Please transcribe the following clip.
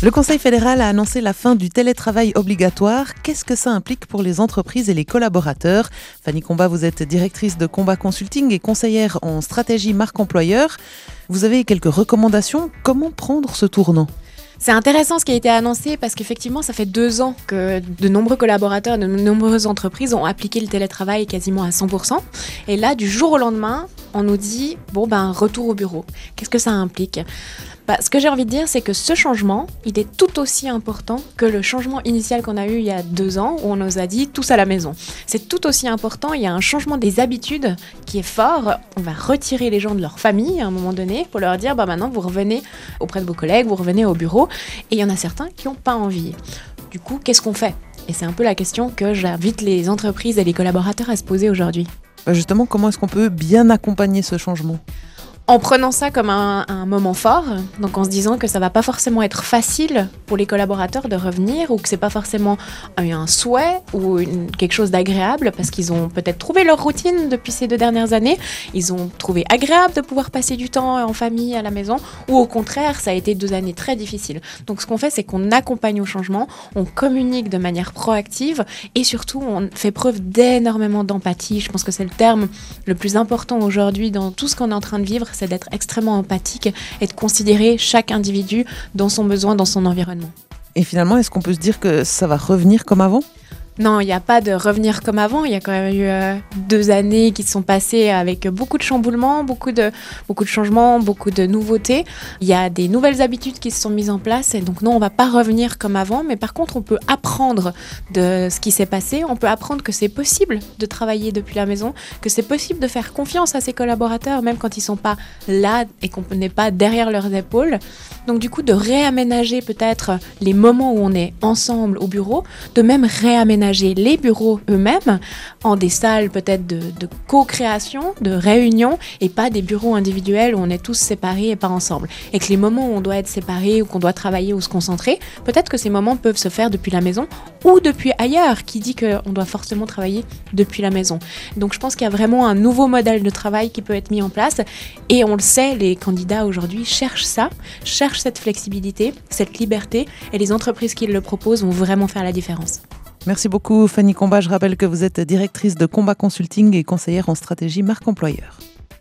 Le Conseil fédéral a annoncé la fin du télétravail obligatoire. Qu'est-ce que ça implique pour les entreprises et les collaborateurs ? Fanny Combat, vous êtes directrice de Combat Consulting et conseillère en stratégie marque employeur. Vous avez quelques recommandations. Comment prendre ce tournant ? C'est intéressant ce qui a été annoncé parce qu'effectivement, ça fait 2 ans que de nombreux collaborateurs, de nombreuses entreprises ont appliqué le télétravail quasiment à 100%. Et là, du jour au lendemain, on nous dit, retour au bureau. Qu'est-ce que ça implique ? Ce que j'ai envie de dire, c'est que ce changement, il est tout aussi important que le changement initial qu'on a eu il y a 2 ans, où on nous a dit tous à la maison. C'est tout aussi important, il y a un changement des habitudes qui est fort. On va retirer les gens de leur famille à un moment donné pour leur dire, maintenant vous revenez auprès de vos collègues, vous revenez au bureau. Et il y en a certains qui n'ont pas envie. Du coup, qu'est-ce qu'on fait ? Et c'est un peu la question que j'invite les entreprises et les collaborateurs à se poser aujourd'hui. Justement, comment est-ce qu'on peut bien accompagner ce changement ? En prenant ça comme un moment fort, donc en se disant que ça va pas forcément être facile pour les collaborateurs de revenir ou que c'est pas forcément un souhait ou quelque chose d'agréable parce qu'ils ont peut-être trouvé leur routine depuis ces 2 dernières années, ils ont trouvé agréable de pouvoir passer du temps en famille à la maison ou au contraire, ça a été 2 années très difficiles. Donc ce qu'on fait, c'est qu'on accompagne au changement, on communique de manière proactive et surtout on fait preuve d'énormément d'empathie. Je pense que c'est le terme le plus important aujourd'hui dans tout ce qu'on est en train de vivre, c'est d'être extrêmement empathique et de considérer chaque individu dans son besoin, dans son environnement. Et finalement, est-ce qu'on peut se dire que ça va revenir comme avant ? Non, il n'y a pas de revenir comme avant. Il y a quand même eu 2 années qui se sont passées avec beaucoup de chamboulements, beaucoup de changements, beaucoup de nouveautés. Il y a des nouvelles habitudes qui se sont mises en place. Et donc non, on ne va pas revenir comme avant. Mais par contre, on peut apprendre de ce qui s'est passé. On peut apprendre que c'est possible de travailler depuis la maison, que c'est possible de faire confiance à ses collaborateurs, même quand ils ne sont pas là et qu'on n'est pas derrière leurs épaules. Donc du coup, de réaménager peut-être les moments où on est ensemble au bureau, de même réaménager les bureaux eux-mêmes en des salles peut-être de co-création, de réunion et pas des bureaux individuels où on est tous séparés et pas ensemble. Et que les moments où on doit être séparés ou qu'on doit travailler ou se concentrer, peut-être que ces moments peuvent se faire depuis la maison ou depuis ailleurs. Qui dit qu'on doit forcément travailler depuis la maison ? Donc je pense qu'il y a vraiment un nouveau modèle de travail qui peut être mis en place et on le sait, les candidats aujourd'hui cherchent ça, cherchent cette flexibilité, cette liberté et les entreprises qui le proposent vont vraiment faire la différence. Merci beaucoup Fanny Combat. Je rappelle que vous êtes directrice de Combat Consulting et conseillère en stratégie marque employeur.